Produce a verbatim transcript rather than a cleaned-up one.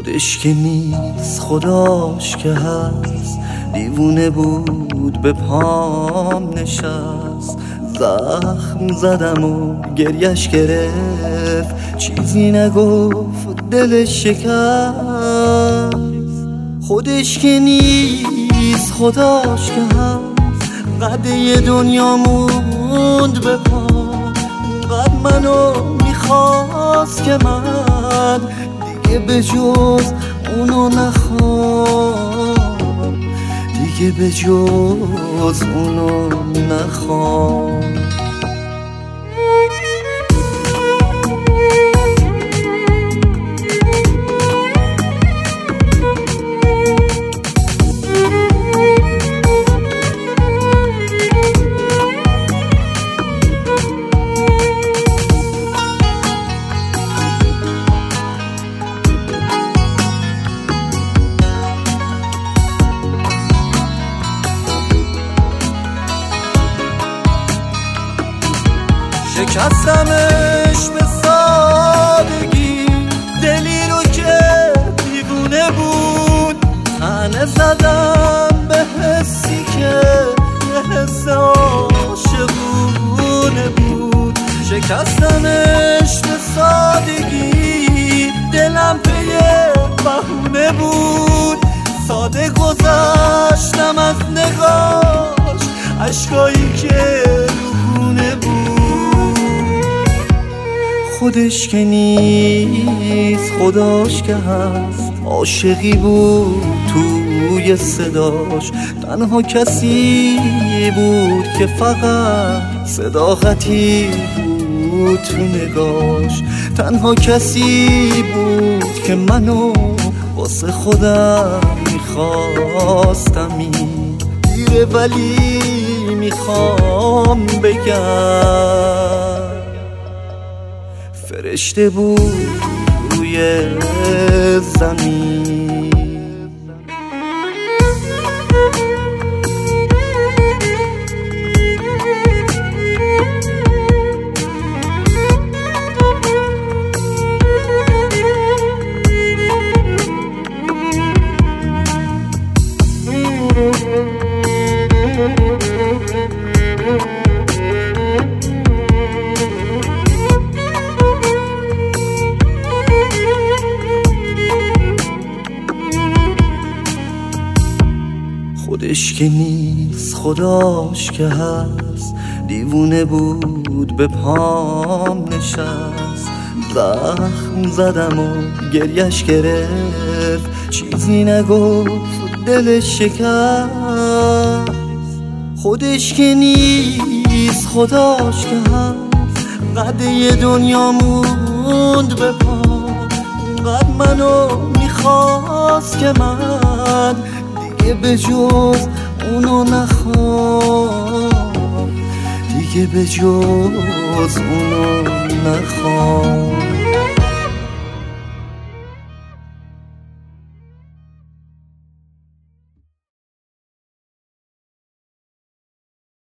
خودش که نیست خداش که هست، دیوونه بود به پام نشست. زخم زدم و گریش گرفت، چیزی نگفت دلش شکست. خودش که نیست خداش که هست، قده دنیا موند به پا. قد منو میخواست که من دیگه به جز اونو نخوام، دیگه به جز اونو نخوام. شکستمش به سادگی، دلی رو که دیوونه بود. تنه زدم به حسی که یه حس عاشقونه بود. شکستمش به سادگی، دلم پی بهونه بود. ساده گذشتم از نگاش، عشقایی که روحونه بود. خودش که نیست خداش که هست، عاشقی بود توی صداش. تنها کسی بود که فقط صداقتی بود تو نگاش. تنها کسی بود که منو واسه خودم میخواستمی. دیره ولی میخوام بگم، فرشته بود روی زمین. خودش که نیست خداش که هست، دیوونه بود به پام نشست. زخم زدم و گریش گرفت، چیزی نگفت دلش شکست. خودش که نیست خداش که هست، قده دنیا موند به پا. قد منو میخواست که من دیگه به جز اونو نخوام، دیگه به جز اونو نخوام.